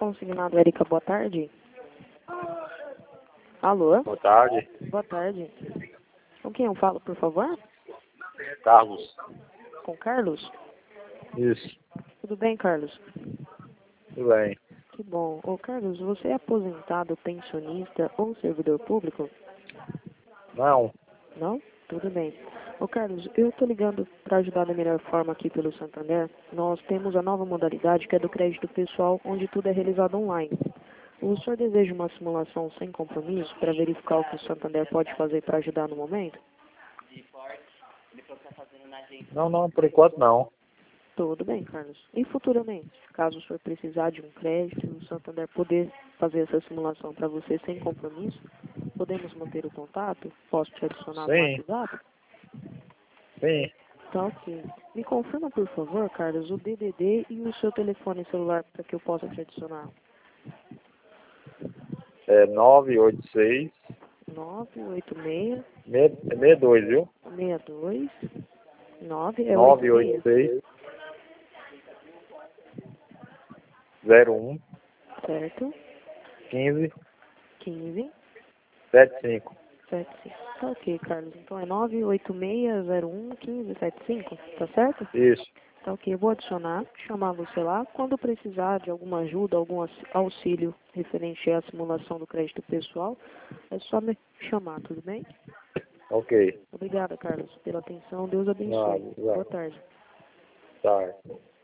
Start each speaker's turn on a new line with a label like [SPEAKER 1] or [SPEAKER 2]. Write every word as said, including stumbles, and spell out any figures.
[SPEAKER 1] consignado Érica, boa tarde. Alô?
[SPEAKER 2] Boa tarde.
[SPEAKER 1] Boa tarde. Com quem eu falo, por favor?
[SPEAKER 2] Carlos.
[SPEAKER 1] Com Carlos?
[SPEAKER 2] Isso.
[SPEAKER 1] Tudo bem, Carlos?
[SPEAKER 2] Tudo bem.
[SPEAKER 1] Que bom. Ô, Carlos, você é aposentado, pensionista ou servidor público?
[SPEAKER 2] Não.
[SPEAKER 1] Não? Tudo bem. Ô, Carlos, eu estou ligando para ajudar da melhor forma aqui pelo Santander. Nós temos a nova modalidade que é do crédito pessoal, onde tudo é realizado online. O senhor deseja uma simulação sem compromisso para verificar o que o Santander pode fazer para ajudar no momento?
[SPEAKER 2] Não, não, por enquanto não.
[SPEAKER 1] Tudo bem, Carlos. E futuramente, caso o senhor precisar de um crédito, o Santander poder fazer essa simulação para você sem compromisso, podemos manter o contato? Posso te adicionar no
[SPEAKER 2] Sim,
[SPEAKER 1] WhatsApp?
[SPEAKER 2] sim.
[SPEAKER 1] Tá ok. Me confirma, por favor, Carlos, o D D D e o seu telefone celular para que eu possa te adicionar.
[SPEAKER 2] É nove oito seis,
[SPEAKER 1] nove oito seis,
[SPEAKER 2] sessenta e dois, viu?
[SPEAKER 1] seis dois, nove, é
[SPEAKER 2] nove oito
[SPEAKER 1] oito seis,
[SPEAKER 2] seis, zero um,
[SPEAKER 1] certo?
[SPEAKER 2] quinze,
[SPEAKER 1] quinze,
[SPEAKER 2] setenta e cinco.
[SPEAKER 1] setenta e cinco. Tá ok, Carlos. Então é nove oito seis, zero um, quinze, setenta e cinco, tá certo?
[SPEAKER 2] Isso.
[SPEAKER 1] Tá ok, eu vou adicionar, chamar você lá. Quando precisar de alguma ajuda, algum aux- auxílio referente à simulação do crédito pessoal, é só me chamar, tudo bem?
[SPEAKER 2] Ok.
[SPEAKER 1] Obrigada, Carlos, pela atenção. Deus
[SPEAKER 2] Nada,
[SPEAKER 1] abençoe. Boa
[SPEAKER 2] nada.
[SPEAKER 1] tarde.
[SPEAKER 2] Tá.